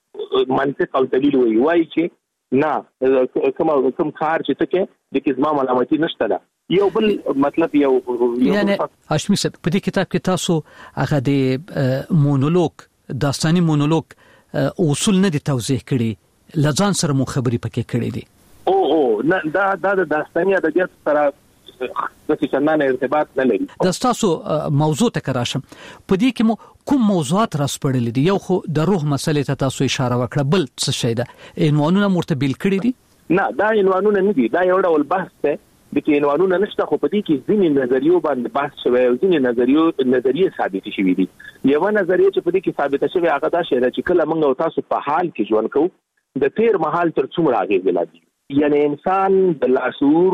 منطق او دلیل وایي وایي چې نه کوم کوم کار چې ته کې د کزما ملامتي نشته ده. یو بل مطلب یو یعنی هاشمي صاحب په دې کتاب کې تاسو هغه د مونولوګ داستاني مونولوګ اصول نه دي توضیح کړي، لځان سره مو خبري پکې کړې دي. او او نه دا دا د داستاني ادبیات سره د څنګه ارتباط نه لري. د تاسو موضوع ته کراشم په دې کې مو کوم موضوعات راسپړل دي؟ یو خو د روح مسلې ته تاسو اشاره وکړه، بل څه شي ده؟ عنوانونه مرتبل کړی دي؟ نه دا عنوانونه نه دي، دا یو ډول بحث دی. د کې عنوانونه نشته، خو په دې کې ځینې نظریو باندې بحث شوی او ځینې نظریو نظریه ثابت شوی دي. یو نظریه چې په دې کې ثابت شوی هغه دا شی چې کله موږ تاسو په حال کې ژوند کوو د تیر مهال تر څومره اغېز لري، یعنی انسان د لاشعور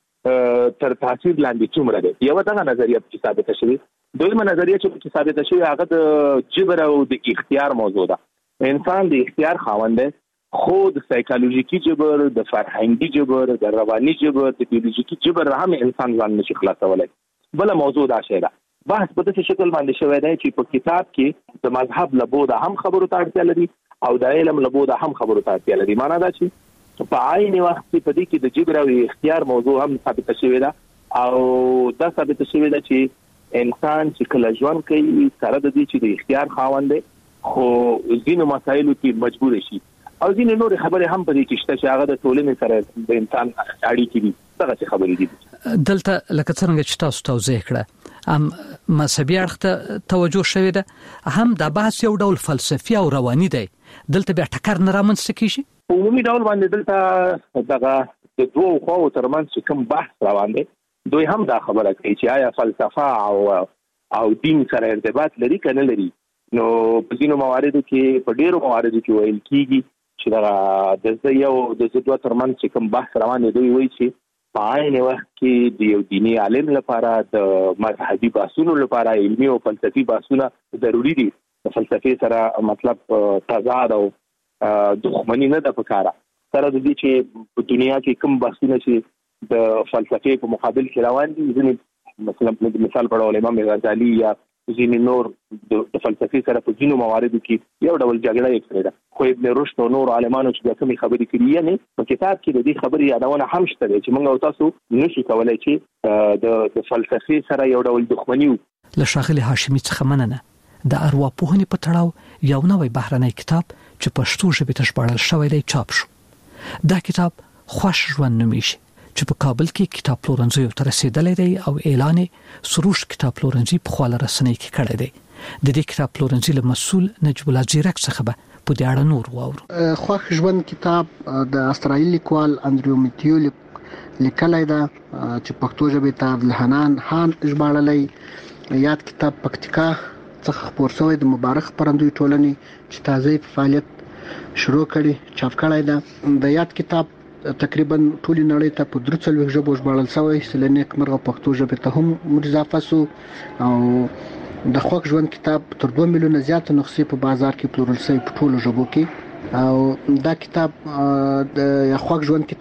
تر تاثیر لاندې څومره دی. یو دغه نظریه په ثابت شوی. دویمه نظریه چې په ثابت شوی هغه د جبر او د اختیار موضوع ده. انسان د اختیار خاوند دی، خو د سایکالوژیکي جبر، د فرهنګي جبر، د رواني جبر، د بیولوژیکي جبر هم انسان ځان نشي خلاصولای. بل موضوع دا شی ده. بحث په داسې شکل باندې شوی دی چې په کتاب کې د مذهب له بوده هم خبرو ته اړتیا لري او د علم له بوده هم خبرو ته اړتیا لري. معنا دا چې په عین وخت کې په دې کې د جبر او اختیار موضوع هم ثابت شوی ده او دا ثابت شوی ده چې انسان چې کله ژوند کوي سره د دې چې د اختیار خاوند دی، خو ځینو مسایلو کې مجبور شي او ځینې نور خبرې هم په دې کې شته چې هغه د ټولنې سره د انسان اړیکې دي. دغه څه خبرې دي. دلته لکه څنګه چې تاسو توضیح کړه هم مذهبي اړخ ته توجه شوی ده، هم د بحث یو ډول فلسفي او رواني دی. دلته بیا ټکر نه رامنځته کیږي. په عمومي ډول باندې دلته دغه د دوه خواو ترمنځ چې کوم بحث روان دی، دوی هم دا خبره کوي چې آیا فلسفه او او دین سره ارتباط لري که نه لري. نو په ځینو مواردو کې په ډیرو مواردو کې ویل کیږي چې دا د یو د دوه ترمنځ چې کوم بحث روان دی، دوی وایي چې په عین وخت کې د یو دیني عالم لپاره د مذهبي بحثونو لپاره علمي او فلسفي بحثونه ضروری دي. د فلسفي سره مطلب تضاد او دښمنی نه ده پکاره. سره د دې چې په دنیا کې کوم بحثونه چې د فلسفي په مقابل کې روان دي، ځینې مثلا مثال په ډول امام غزالی یا ځینې نور د فلسفي سره په ځینو مواردو کې یو ډول جګړه یې کړې ده. خو ابن رشد او نور عالمانو چې د کومې خبرې کړي، یعنی په کتاب کې د دې خبرې یادونه هم شته چې موږ او تاسو نشو کولای چې د فلسفي سره یو ډول دښمني و. له ښاغلي هاشمي څخه مننه. د ارواپوهنې په تړاو یو نوی بهرنی کتاب چې پښتو ژبې ته ژباړل شوی دی چاپ شو. دا کتاب خوښ ژوند نومیږي چې په کابل کې کتاب پلورنځیو ته رسیدلی دی او اعلان سروش کتاب پلورنځي په خواله رسنۍ کې کړی دی. د دې کتاب پلورنځي له مسؤل نجیب الله زیرک څخه به په دې اړه نور واورو. خوښ ژوند کتاب د استرالیا لیکوال انډریو میتیو لیکلی ده چې پښتو ژبې ته عبدالحنان خان ژباړلی. یاد کتاب پکتیکا څخه خپور شوی د مبارک خپرندوی ټولنې چې تازه فعالیت شروع کړي چاپ کړی ده. د یاد کتاب تقریبا ټولې نړۍ ته په درې څلوېښت ژبو ژباړل شوی، سلنیک مرغه پښتو ژبې ته هم اضافه شو او د خوښ ژوند کتاب تر دوه میلیونه زیات نسخې په بازار کې پلورل شوی په ټولو ژبو کې. او دا کتاب د خوښ ژوند کتاب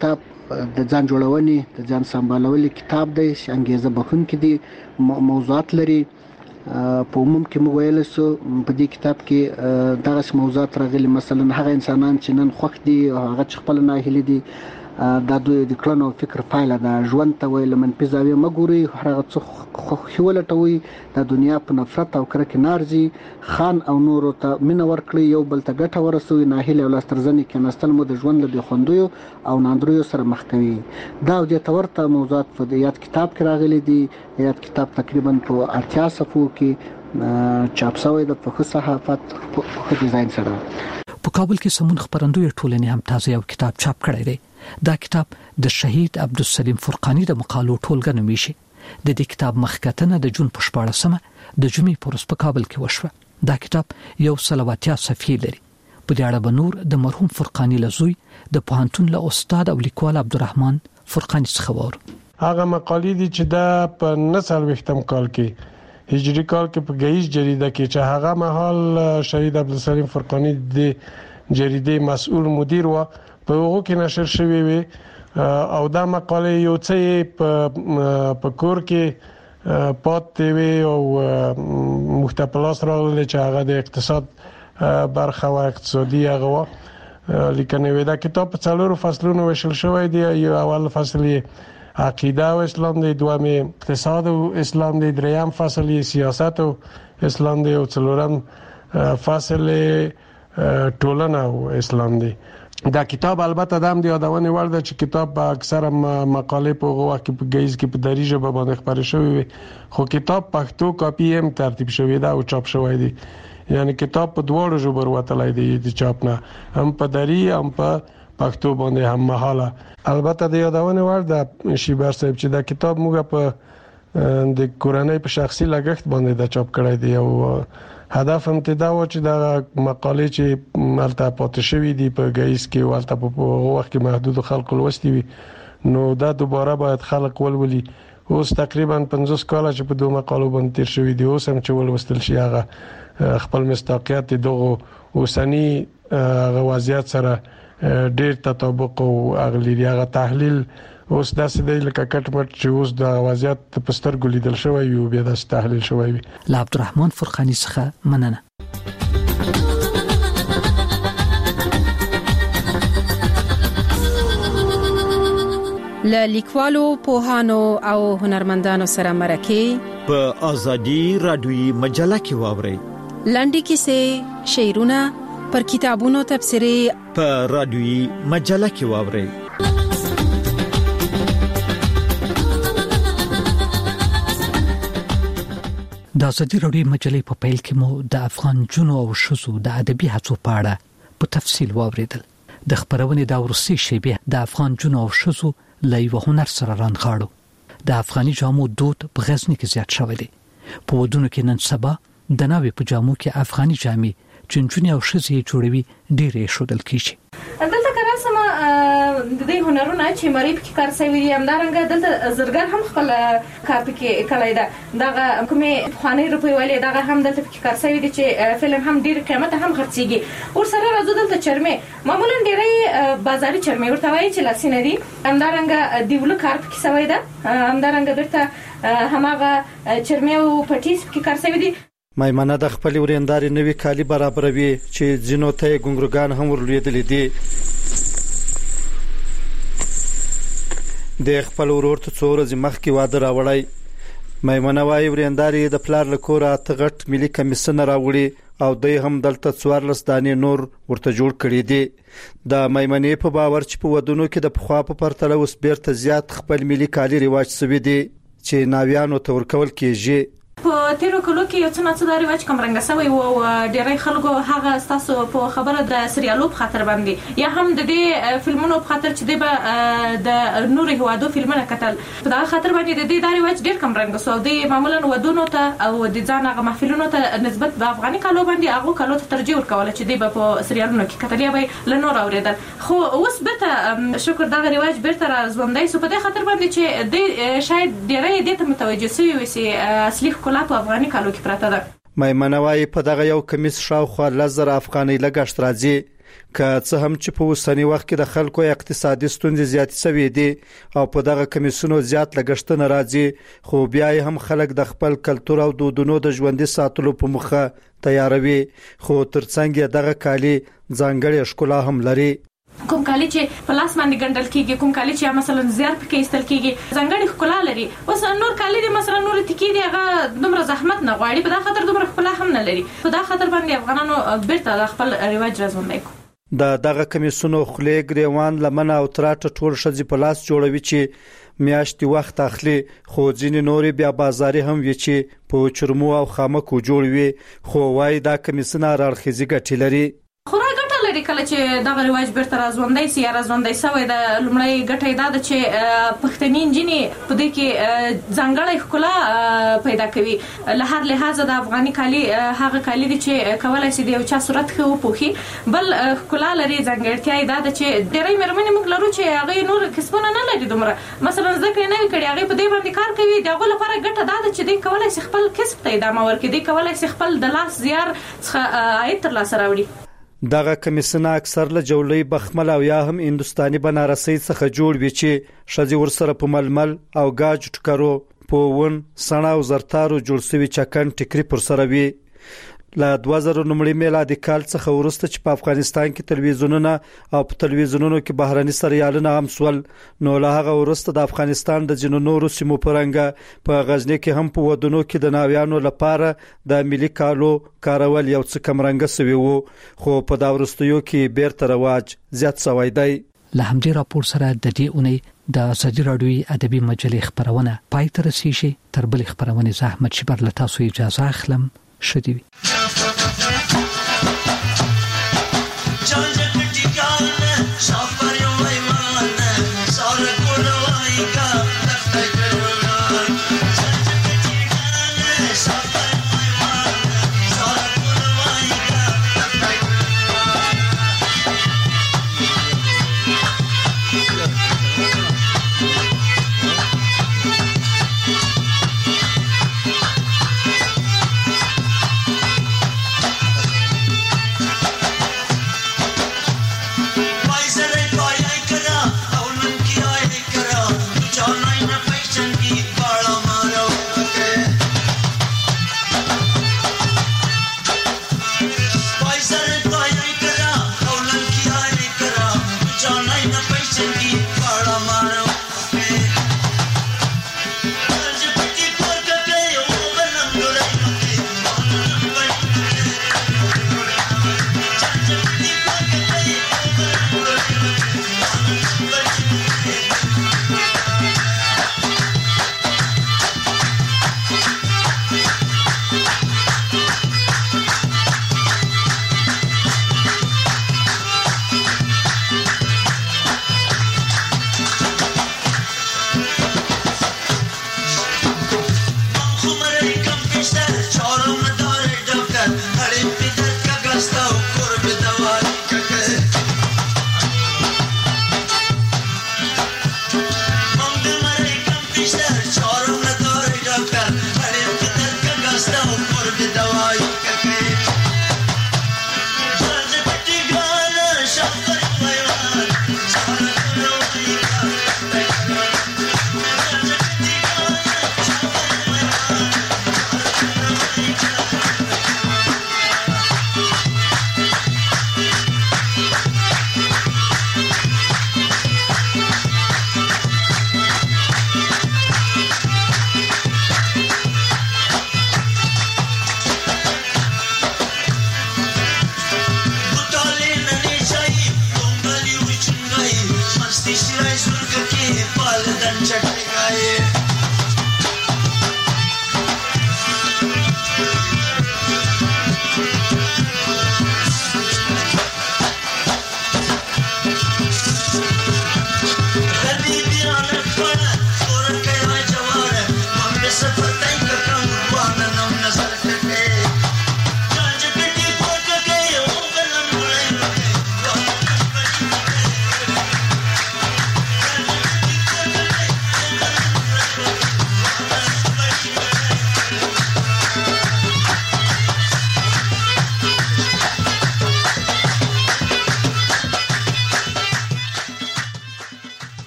د ځان جوړونې د ځان سمبالولو کتاب دی چې انګیزه بخښونکی دی، موضوعات لري. په عموم کې موږ ویل سو په دې کتاب کې دغه موضوعات راغلي، مثلا هغه انسانان چې نن خوښ دي او هغه چې خپل ناهیلي دي، دا دوی د کړنو فکر پایله ده. ژوند ته ویل منفي زاویه مه ګورئ، هغه څه خوښي ولټوئ، د دنیا په نفرت او کرکې نه ارځي، خان او نورو ته مینه ورکړئ، یو بل ته ګټه ورسوئ. ناهیلي او لاسترزنې کېناستل مو د ژوند له بې خوندیو او ناندریو سره مخ کوي. دا او دې ته ورته موضوعات په دې یاد کتاب کې راغلي دي. یاد کتاب تقریبا په اتیا صفحو کې چاپ شوی د په ښه صحافت په ښه ډیزاین سره. په کابل کې سمون خبرندوی ټولنې هم تازه یو کتاب چاپ کړی دی. دا کتاب د شهید عبدالسلیم فرقانی د مقالو ټولګه نومیږي. د دې کتاب مخکتنه د جون په شپاړسمه د جمعې په ورځ په کابل کې وشوه. دا کتاب یو سل او اتیا صفحې لري. په دې اړه به نور د مرحوم فرقانی لزوی د پوهنتون له استاد او لیکوال عبدالرحمن فرقانی څخه وورو. هغه مقالې دي چې دا په نه څلوېښتم کال کې هجری کال کې په گیش جریده کې چې هغه مهال شهید عبدالسلیم فرقانی د جریدې مسؤل مدیر و، په هغه کې نشر شوی وي. او دا مقاله یو څه په په کور کې پاتې وي او مختپلاس راغلی چې هغه د اقتصاد برخه او اقتصادي هغه و. لیکنه وی دا کتاب په څلورو فصلونو ویشل شوی دی. یو اول فصل عقیده او اسلام دی، دوم اقتصاد او اسلام دی، دریم فصل سیاست او اسلام دی او څلورم فصل ټولنه او اسلام دی. دا کتاب البته د هم د یادونه وړ ده چې کتاب په اکثره مقالې په هغه وخت کې په گیز کې په دری ژبه باندې خبرې شوی وي، خو کتاب پښتو کاپی هم ترتیب شوی دا او چاپ شوی دی. یعنی کتاب په دوه ژبو ورتلای دی د چاپ نه، هم په دری هم په پښتو باندې هم مهاله. البته د یادونه وړ ده شیبر صاحب چې دا کتاب موږ په د کورنۍ په شخصي لګښت باندې دا چاپ کړی دی او هدف هم ته دا و چې دا مقالې چې ملته پاتې شوې دي په گیس کې ولته په وخت کې محدود خلکو لوستي وي، نو دا دوباره باید خلک ولولي. اوس تقریبا پنځوس کاله چې په دوه مقالو باندې تیر شوې دي، اوس هم چې ولوستل شي هغه خپل مستقیات دغه اوسنی هغه وضعیت سره ډېر تطابق او اغلی هغه تحلیل اوس داسې دی لکه کټمټ چې اوس د وضعیت په سترګو لیدل شوی وي او بیا داسې تحلیل شوی وي. له عبدالرحمن فرقانی څخه مننه. له لیکوالو، پوهانو او هنرمندانو سره مرکه په ازادي رادیوي مجله کې واورئ. لنډې کیسې، شعرونه، پر کتابونو تبصرې په رادیوي مجله کې واورئ. د ازادي رادیو مجلې په پیل کې مو د افغان جنو او شذو د ادبي هڅو په اړه په تفصیل واوریدل. د خبرونې د ورسي شیبه د افغان جنو او شذو لایو هنر سره رانغاړو. د افغاني جامو دود په غزنی کې زیات شوی دی. په ودونو کې نن سبا د ناوې په جامو کې افغاني جامې چنچونی او شذې جوړوي ډېرې شودل کیږي. دلته کراسمه د دې هنرونه چې مری په کار سوي دي، همدارنګه دلته زرګر هم خپل کار پکې کړی دا دغه کومې خواني روپی ولې دغه هم دلته په کار سوي دي چې فلم هم ډیر قیمت هم خرڅيږي. ور سره راځو دلته چرمه معمولا ډیرې بازاري چرمه ورته وایي چې لاسینه دي، همدارنګه دیولو کار پکې سوي ده، همدارنګه برته هماغه چرمه او پټیس پکې کار سوي دي. مېمنه د خپل ورېنداري نوې کالی برابروي چې ځینو ته ګونګرګان هم ورلېدلې دي. د خپل ورور ته څو ورځې مخکې واده راوړی. مېمنه وايي ورېنداري د پلار له کوره تغټ ملي کمیسن راوړي او دوی هم دلته څوارلس دانې نور ورته جوړ کړي دي. د مېمنې په باور چې په ودونو کې د پخوا په پرتله اوس بیرته زیات خپل ملي کالی رواج سوي دي چې ناویانو ته ورکول کېږي. په تیرو کلو کې یو څه نه څه د رواج کم رنګ سوی او ډېری خلکو هغه تاسو په خبره د سریالو په خاطر باندې یا هم د دې فلمونو په خاطر چې د د نور هوادو فلمونه کتل په دا خاطر باندې د دې د رواج ډېر کم رنګ سو دی. معمولا ودونو ته او د ځان هغه محفلونو ته نسبت د افغاني کالو باندې هغه کالو ته ترجیح ورکول چې دی په سریالونو کې کتل یا به لنور اوریدل. خو اوس به شکر دا رواج بیرته راځوندای سو په دې خاطر باندې چې د شاید ډېری دې ته متوجه سوي وي چې اصلي کلا په افغاني کالو کې پراته ده. مېمنه وايي په دغه یو کمیس شاوخوا لزر افغاني لګښت راځي که څه هم چې په اوسنی وخت کې د خلکو اقتصادي ستونزې زیاتې شوې دي او په دغه کمیسونو زیات لګښتونه راځي، خو بیا هم خلک د خپل کلتور او دودونو د ژوندۍ ساتلو په موخه تیاروي، خو ترڅنګ دغه کالي ځانګړې ښکلا هم لري. کوم کالی چې په لاس باندې ګنډل کیږي، کوم کالی چې مثلا زیار پکې ایستل کیږي، ځانګړي ښکلا لري. اوس نور کالی دي مثلا نور تکي دي هغه دومره زحمت نه غواړي، په دا خاطر دومره ښکلا هم نه لري. په دا خاطر باندې افغانانو بیرته خپل رواج راځوندای کو. د دغه کمیسونو خلې ګریوان لمنه او تراټ ټول شذ په لاس جوړوي چې میاشتې وخت اخلي، خو ځینې نورې بیا بازاري هم وي چې په چرمو او خامکو جوړ وي، خو وايي دا کمیسونه راړخیزي ګټې لري. خورا ګټه لري کله چې دغه رواج بیرته راځوندای سي یا راځوندای سوی. د لومړی ګټه دا ده چې پښتني نجونې په دې کې ځانګړی ښکلا پیدا کوي. له هر لحاظه د افغاني کالي هغه کالي دي چې کولای شي د یو چا صورت ښه وپوښي. بل ښکلا لري، ځانګړتیا دا ده چې ډېری مېرمنې موږ لرو چې هغه نور کسبونه نه لري دومره، مثلا زده کړې نه وي کړې، هغه په دې باندې کار کوي. د هغه لپاره ګټه دا ده چې دوی کولای شي خپل کسب ته ادامه ورکړي، دوی کولای شي خپل د لاس زیار څخه عاید ترلاسه راوړي. دغه کمیسونه اکثر له جوړې بخمل او یا هم هندستاني بنارسي څخه جوړ وي چې شذي ورسره په ململ او گاج ټکرو په ون سنا او زرتارو جوړ شوی چکن ټکري پر سره وي. له دوه زره نومړي میلادي کال څخه ورسته چې په افغانستان کې تلویزیونونه او په تلویزیونونو کې بهرني سریالونه هم سول، نو له هغه ورسته د افغانستان د جنو نورو سیمو پرنګ په غزنی کې هم په ودونو کې د ناویانو لپاره د ملي کالو کارول یو څه کمرنګ سوي وو، خو په دا وروستیو کې بیرته رواج زیات شوی دی. له همدې راپور سره د دې اونۍ د ازادي راډیو ادبي مجلې خبرونه پای ته رسیږي. تر بل خبرونه زحمت شبر له تاسو اجازه اخلم. شدی وي.